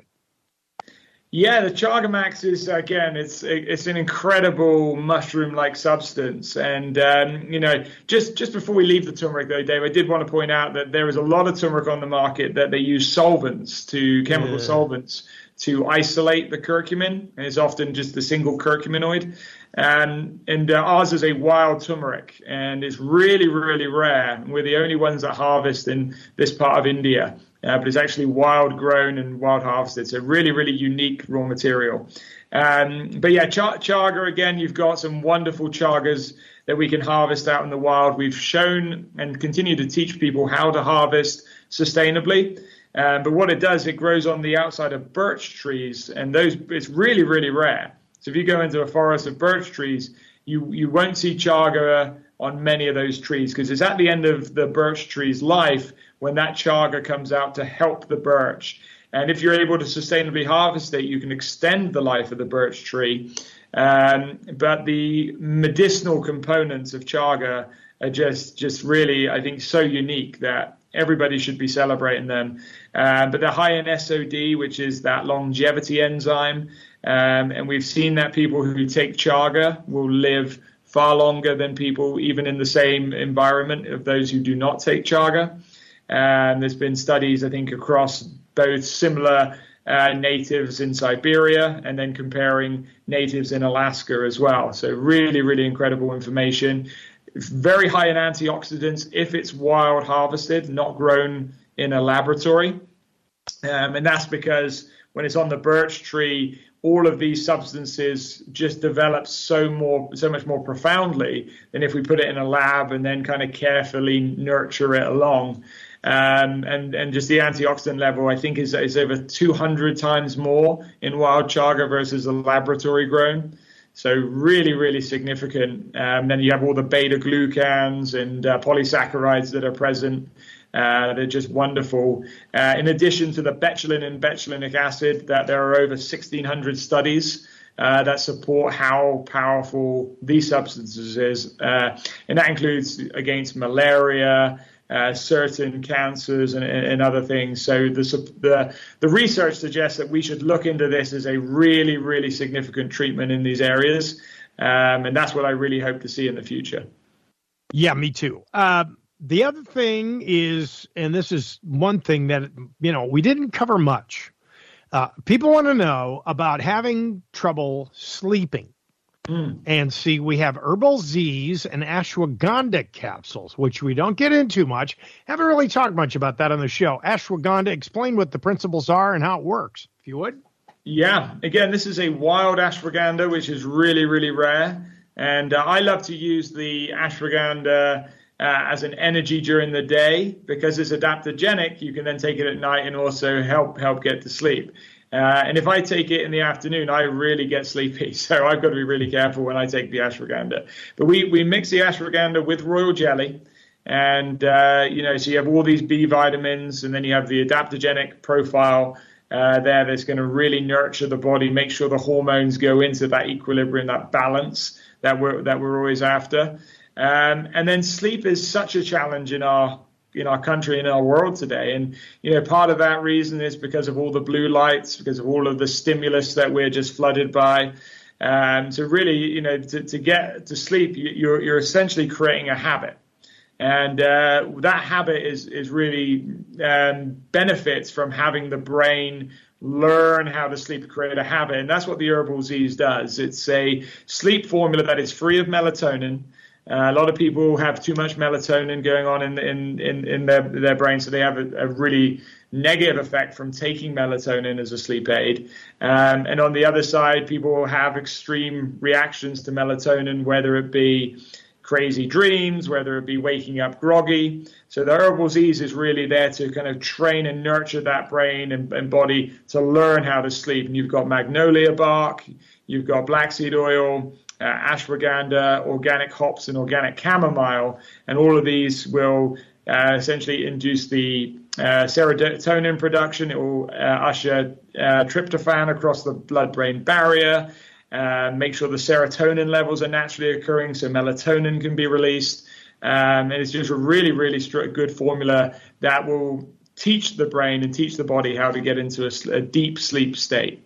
Yeah, the Chagamax is, again, it's an incredible mushroom-like substance. And, just before we leave the turmeric, though, Dave, I did want to point out that there is a lot of turmeric on the market that they use chemical solvents to isolate the curcumin. And it's often just a single curcuminoid. And ours is a wild turmeric, and it's really, really rare. We're the only ones that harvest in this part of India. But it's actually wild grown and wild harvested. So really, really unique raw material. But yeah, chaga, again, you've got some wonderful chagas that we can harvest out in the wild. We've shown and continue to teach people how to harvest sustainably. But what it does, it grows on the outside of birch trees, and it's really, really rare. So if you go into a forest of birch trees, you won't see chaga on many of those trees because it's at the end of the birch tree's life when that chaga comes out to help the birch. And if you're able to sustainably harvest it, you can extend the life of the birch tree. But the medicinal components of chaga are just really, I think, so unique that everybody should be celebrating them. But they're high in SOD, which is that longevity enzyme. And we've seen that people who take chaga will live far longer than people even in the same environment of those who do not take chaga. And there's been studies, I think, across both similar natives in Siberia and then comparing natives in Alaska as well. So really, really incredible information. It's very high in antioxidants if it's wild harvested, not grown in a laboratory. And that's because when it's on the birch tree, all of these substances just develop so much more profoundly than if we put it in a lab and then kind of carefully nurture it along. And just the antioxidant level, I think, is over 200 times more in wild chaga versus a laboratory grown. So really, really significant. Then you have all the beta glucans and polysaccharides that are present. They're just wonderful. In addition to the betulin and betulinic acid, that there are over 1,600 studies that support how powerful these substances is. And that includes against malaria, certain cancers and other things. So the research suggests that we should look into this as a really, really significant treatment in these areas. And that's what I really hope to see in the future. Yeah, me too. The other thing is, and this is one thing that, we didn't cover much. People want to know about having trouble sleeping. And see, we have Herbal Z's and ashwagandha capsules, which we don't get into much. Haven't really talked much about that on the show. Ashwagandha, explain what the principles are and how it works, if you would. Yeah, again, this is a wild ashwagandha, which is really, really rare. And I love to use the ashwagandha as an energy during the day because it's adaptogenic. You can then take it at night and also help get to sleep. And if I take it in the afternoon, I really get sleepy. So I've got to be really careful when I take the ashwagandha. But we mix the ashwagandha with royal jelly. And, so you have all these B vitamins, and then you have the adaptogenic profile that's going to really nurture the body, make sure the hormones go into that equilibrium, that balance that we're always after. And then sleep is such a challenge in our country, in our world today. And, part of that reason is because of all the blue lights, because of all of the stimulus that we're just flooded by. So really, to get to sleep, you're essentially creating a habit. And that habit is really benefits from having the brain learn how to sleep, create a habit. And that's what the Herbal Z's does. It's a sleep formula that is free of melatonin. A lot of people have too much melatonin going on in their brain, so they have a really negative effect from taking melatonin as a sleep aid. And on the other side, people have extreme reactions to melatonin, whether it be crazy dreams, whether it be waking up groggy. So the Herbal Z's is really there to kind of train and nurture that brain and body to learn how to sleep. And you've got magnolia bark, you've got black seed oil, ashwagandha, organic hops, and organic chamomile. And all of these will essentially induce the serotonin production. It will usher tryptophan across the blood-brain barrier. Make sure the serotonin levels are naturally occurring so melatonin can be released. And it's just a really, really good formula that will teach the brain and teach the body how to get into a deep sleep state.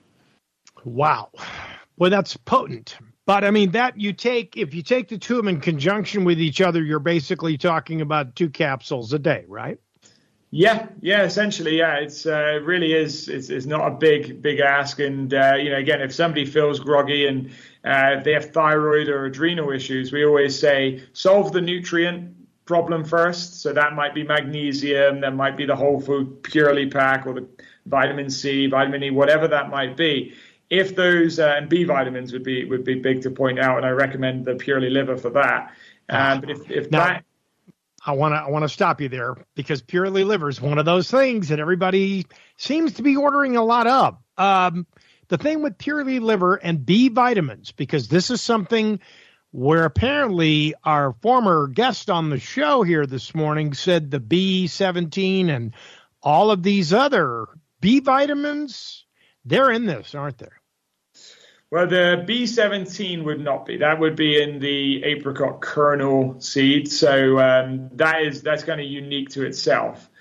Wow. Well, that's potent. But I mean, if you take the two of them in conjunction with each other, you're basically talking about 2 capsules a day, right? Yeah, essentially, yeah. It's really is. It's not a big ask. And again, if somebody feels groggy and if they have thyroid or adrenal issues, we always say solve the nutrient problem first. So that might be magnesium, that might be the whole food purely pack, or the vitamin C, vitamin E, whatever that might be. If those and B vitamins would be big to point out, and I recommend the Purely Liver for that. But if now, that. I want to stop you there, because Purely Liver is one of those things that everybody seems to be ordering a lot of. The thing with Purely Liver and B vitamins, because this is something where apparently our former guest on the show here this morning said the B17 and all of these other B vitamins, they're in this, aren't they? Well, the B17 would not be. That would be in the apricot kernel seed. So that's kind of unique to itself.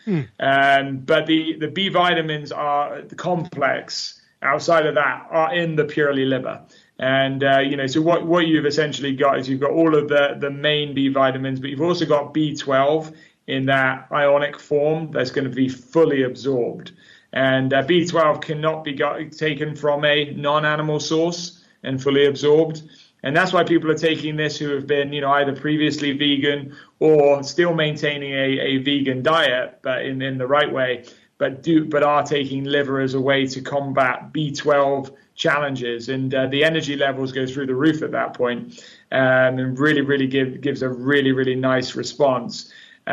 But the B vitamins are the complex. Outside of that, are in the Purely Liver. And so what you've essentially got is you've got all of the main B vitamins, but you've also got B12 in that ionic form that's going to be fully absorbed. And B12 cannot be taken from a non-animal source and fully absorbed. And that's why people are taking this who have been, either previously vegan or still maintaining a vegan diet, but in the right way, but are taking liver as a way to combat B12 challenges. And the energy levels go through the roof at that point, and really, really gives a really, really nice response.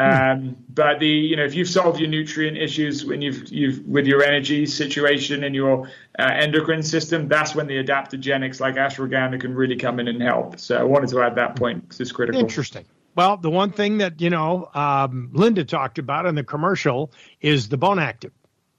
But if you've solved your nutrient issues when you've with your energy situation and your endocrine system, that's when the adaptogenics like ashwagandha can really come in and help. So I wanted to add that point because it's critical. Interesting. Well, the one thing that, Linda talked about in the commercial is the Bone Active,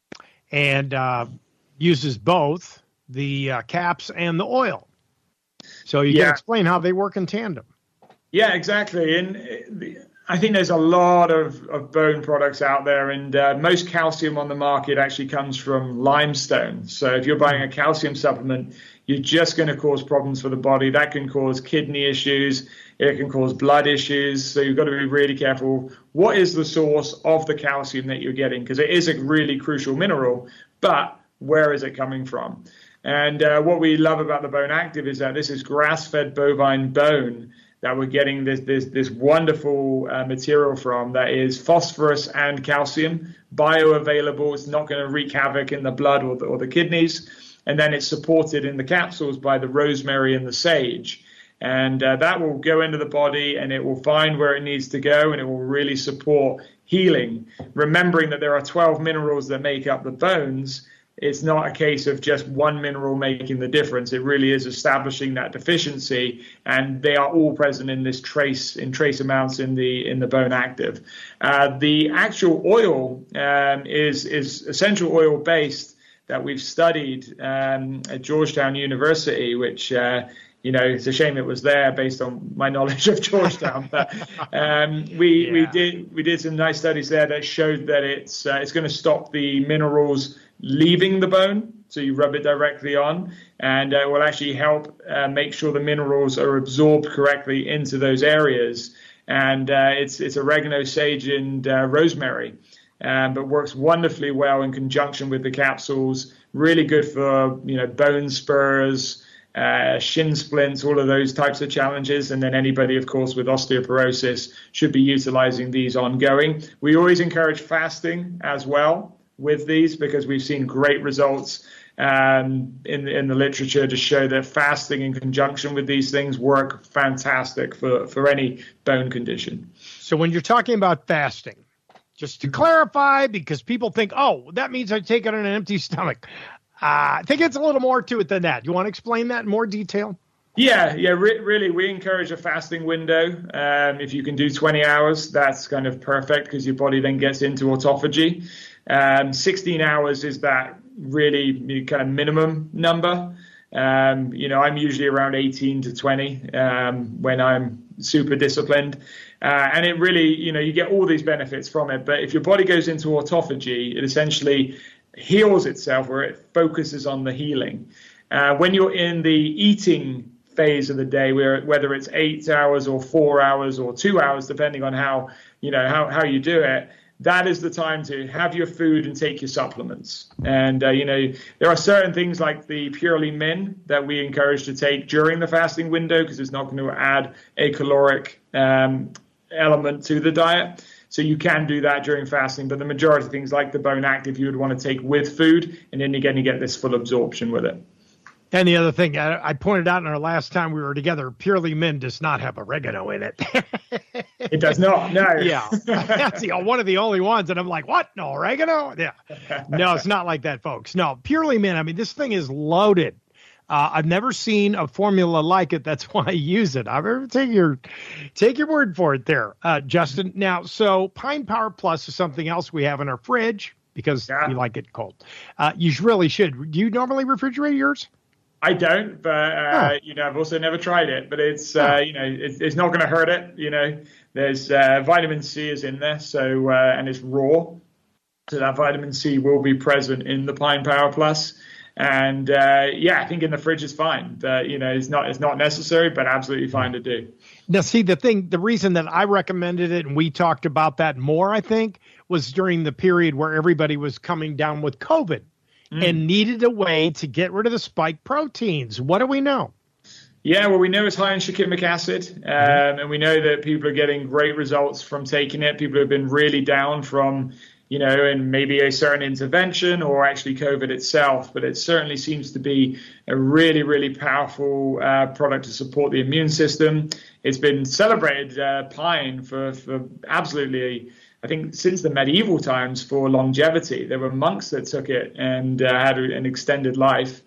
and uses both the caps and the oil. So you can explain how they work in tandem. Yeah, exactly. And I think there's a lot of bone products out there, and most calcium on the market actually comes from limestone. So if you're buying a calcium supplement, you're just going to cause problems for the body. That can cause kidney issues. It can cause blood issues. So you've got to be really careful. What is the source of the calcium that you're getting? Because it is a really crucial mineral, but where is it coming from? And what we love about the Bone Active is that this is grass-fed bovine bone that we're getting this wonderful material from that is phosphorus and calcium, bioavailable. It's not going to wreak havoc in the blood or the kidneys. And then it's supported in the capsules by the rosemary and the sage. And that will go into the body and it will find where it needs to go, and it will really support healing. Remembering that there are 12 minerals that make up the bones, it's not a case of just one mineral making the difference. It really is establishing that deficiency, and they are all present in this trace amounts in the Bone Active. The actual oil is essential oil based that we've studied at Georgetown University, which it's a shame it was there based on my knowledge of Georgetown. But we did some nice studies there that showed that it's going to stop the minerals leaving the bone. So you rub it directly on, and it will actually help make sure the minerals are absorbed correctly into those areas. And it's oregano, sage, and rosemary, but works wonderfully well in conjunction with the capsules. Really good for bone spurs, shin splints, all of those types of challenges. And then anybody, of course, with osteoporosis should be utilizing these ongoing. We always encourage fasting as well with these, because we've seen great results in the literature to show that fasting in conjunction with these things work fantastic for any bone condition. So when you're talking about fasting, just to clarify, because people think, oh, that means I take it on an empty stomach. I think it's a little more to it than that. You want to explain that in more detail? Yeah, really, we encourage a fasting window. If you can do 20 hours, that's kind of perfect, because your body then gets into autophagy. 16 hours is that really kind of minimum number. I'm usually around 18 to 20 when I'm super disciplined. And it really, you get all these benefits from it. But if your body goes into autophagy, it essentially heals itself, or it focuses on the healing. When you're in the eating phase of the day, whether it's 8 hours or 4 hours or 2 hours, depending on how you do it, that is the time to have your food and take your supplements. And, there are certain things like the Purely Min that we encourage to take during the fasting window, because it's not going to add a caloric element to the diet. So you can do that during fasting. But the majority of things like the Bone Active, you would want to take with food, and then again, you get this full absorption with it. And the other thing I pointed out in our last time we were together, Purely Min does not have oregano in it. It does not, no. Yeah, that's one of the only ones. And I'm like, what? No oregano? Yeah. No, it's not like that, folks. No, Purely Min, I mean, this thing is loaded. I've never seen a formula like it. That's why I use it. I've ever take your word for it there, Justin. Now, so Pine Power Plus is something else we have in our fridge because we like it cold. You really should. Do you normally refrigerate yours? I don't, but I've also never tried it. But it's it's not going to hurt it. There's vitamin C is in there, so and it's raw, so that vitamin C will be present in the Pine Power Plus. And I think in the fridge is fine. It's not necessary, but absolutely fine to do. Now, see, the reason that I recommended it, and we talked about that more, I think, was during the period where everybody was coming down with COVID. And needed a way to get rid of the spike proteins. What do we know? Yeah, well, we know it's high in shikimic acid, and we know that people are getting great results from taking it. People have been really down from, and maybe a certain intervention or actually COVID itself, but it certainly seems to be a really, really powerful product to support the immune system. It's been celebrated, pine, for absolutely, I think, since the medieval times for longevity. There were monks that took it and had an extended life.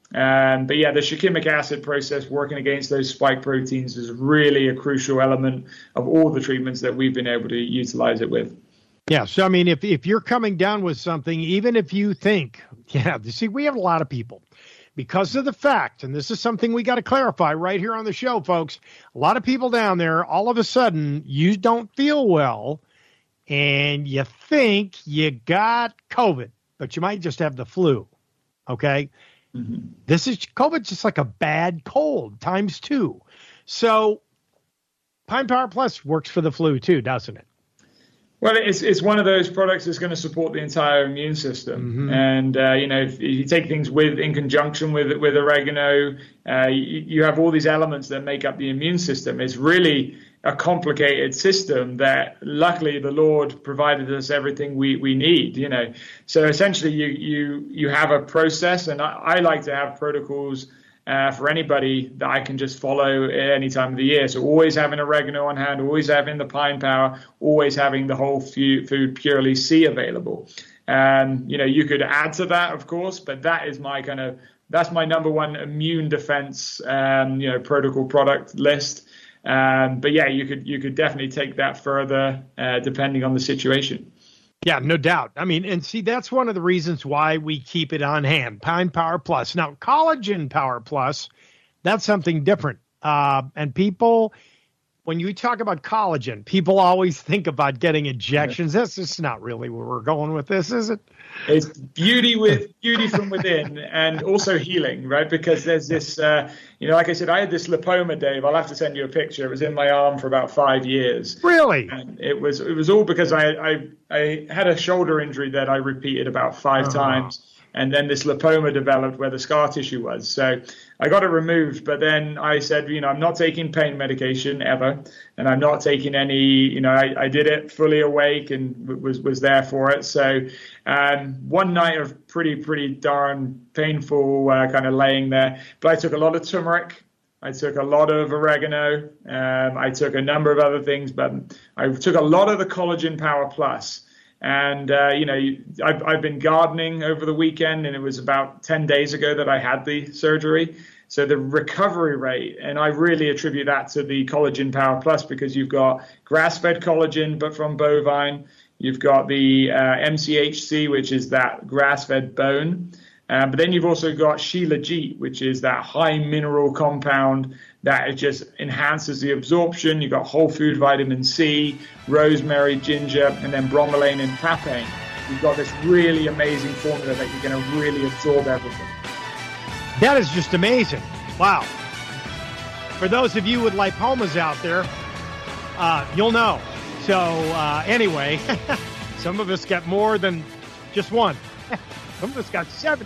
But the shikimic acid process working against those spike proteins is really a crucial element of all the treatments that we've been able to utilize it with. Yeah. So, I mean, if you're coming down with something, even if you think, we have a lot of people because of the fact, and this is something we got to clarify right here on the show, folks, a lot of people down there, all of a sudden, you don't feel well. And you think you got COVID, but you might just have the flu, okay? This is COVID, just like a bad cold times 2. So Pine Power Plus works for the flu too, doesn't it? Well, it's one of those products that's going to support the entire immune system. And, if you take things in conjunction with oregano, you have all these elements that make up the immune system. It's really a complicated system that luckily the Lord provided us everything we need, So essentially you have a process, and I like to have protocols for anybody that I can just follow at any time of the year. So always having oregano on hand, always having the Pine Power, always having the whole food Purely C available. You could add to that, of course, but that is that's my number one immune defense, protocol product list. But you could definitely take that further depending on the situation. Yeah, no doubt. I mean, and see, that's one of the reasons why we keep it on hand. Pine Power Plus. Now, Collagen Power Plus, That's something different. And people, when you talk about collagen, people always think about getting injections. That's just not really where we're going with this, is it? It's beauty from within, and also healing, right? Because there's this, like I said, I had this lipoma, Dave. I'll have to send you a picture. It was in my arm for about 5 years. Really? And it was all because I had a shoulder injury that I repeated about 5 times. And then this lipoma developed where the scar tissue was. So I got it removed. But then I said, I'm not taking pain medication ever. And I'm not taking any, I did it fully awake and was there for it. So one night of pretty darn painful kind of laying there. But I took a lot of turmeric. I took a lot of oregano. I took a number of other things. But I took a lot of the Collagen Power Plus. And, I've been gardening over the weekend, and it was about 10 days ago that I had the surgery. So the recovery rate, and I really attribute that to the Collagen Power Plus, because you've got grass-fed collagen, but from bovine. You've got the MCHC, which is that grass-fed bone. But then you've also got Shilajit, which is that high mineral compound that it just enhances the absorption. You've got whole food vitamin C, rosemary, ginger, and then bromelain and papain. You've got this really amazing formula that you're going to really absorb everything. That is just amazing. Wow. For those of you with lipomas out there, you'll know. So anyway, some of us got more than just one. Some of us got 7.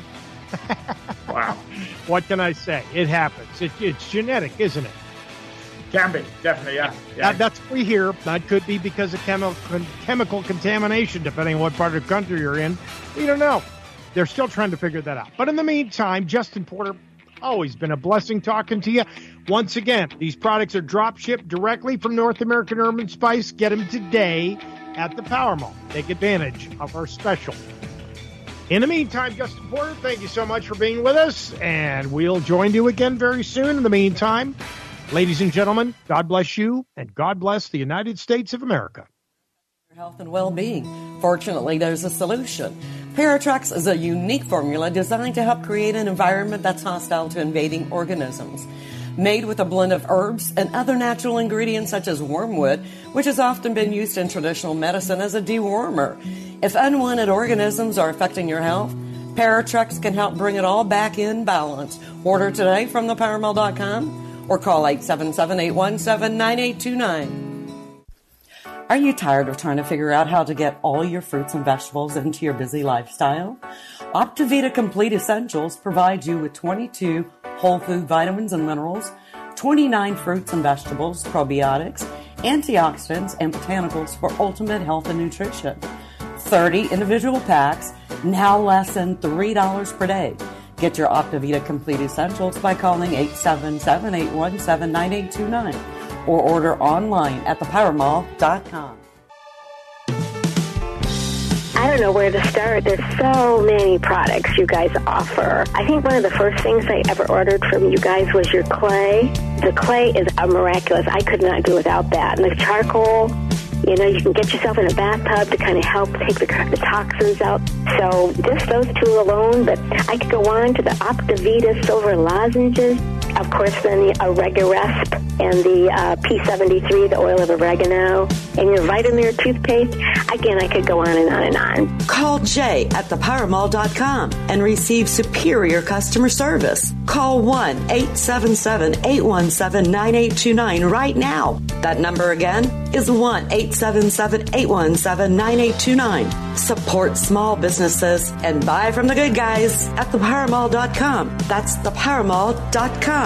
Wow. What can I say? It happens. It's genetic, isn't it? Can be, definitely, yeah. That's what we hear. That could be because of chemical contamination, depending on what part of the country you're in. We don't know. They're still trying to figure that out. But in the meantime, Justin Porter, always been a blessing talking to you. Once again, these products are drop shipped directly from North American Herb and Spice. Get them today at the Power Mall. Take advantage of our special. In the meantime, Justin Porter, thank you so much for being with us, and we'll join you again very soon. In the meantime, ladies and gentlemen, God bless you, and God bless the United States of America. Health and well-being. Fortunately, there's a solution. Paratrex is a unique formula designed to help create an environment that's hostile to invading organisms. Made with a blend of herbs and other natural ingredients such as wormwood, which has often been used in traditional medicine as a dewormer. If unwanted organisms are affecting your health, Paratrex can help bring it all back in balance. Order today from thepowermill.com or call 877-817-9829. Are you tired of trying to figure out how to get all your fruits and vegetables into your busy lifestyle? Optivita Complete Essentials provides you with 22 whole food vitamins and minerals, 29 fruits and vegetables, probiotics, antioxidants, and botanicals for ultimate health and nutrition. 30 individual packs, now less than $3 per day. Get your Optivita Complete Essentials by calling 877-817-9829 or order online at thepowermall.com. I don't know where to start. There's so many products you guys offer. I think one of the first things I ever ordered from you guys was your clay. The clay is miraculous. I could not do without that. And the charcoal, you can get yourself in a bathtub to kind of help take the toxins out. So just those two alone, but I could go on to the Optivita Silver Lozenges. Of course, then the Oregaresp and the P73, the oil of oregano, and your Vitamir toothpaste. Again, I could go on and on and on. Call Jay at thepowermall.com and receive superior customer service. Call 1-877-817-9829 right now. That number again is 1-877-817-9829. Support small businesses and buy from the good guys at thepowermall.com. That's thepowermall.com.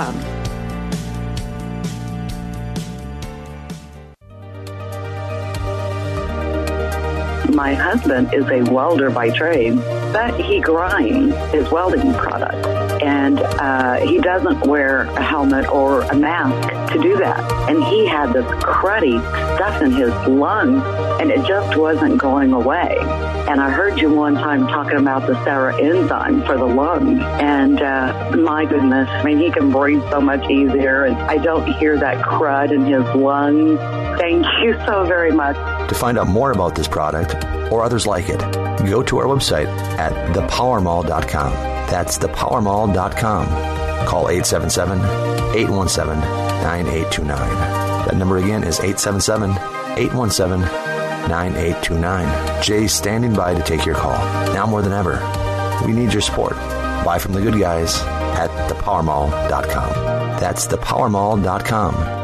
My husband is a welder by trade, but he grinds his welding product. And he doesn't wear a helmet or a mask to do that. And he had this cruddy stuff in his lungs, and it just wasn't going away. And I heard you one time talking about the Sarah enzyme for the lungs. And my goodness, he can breathe so much easier, and I don't hear that crud in his lungs. Thank you so very much. To find out more about this product or others like it, go to our website at thepowermall.com. That's thepowermall.com. Call 877 877-817-9829. That number again is 877-817-9829. Jay's standing by to take your call. Now more than ever, we need your support. Buy from the good guys at thepowermall.com. That's thepowermall.com.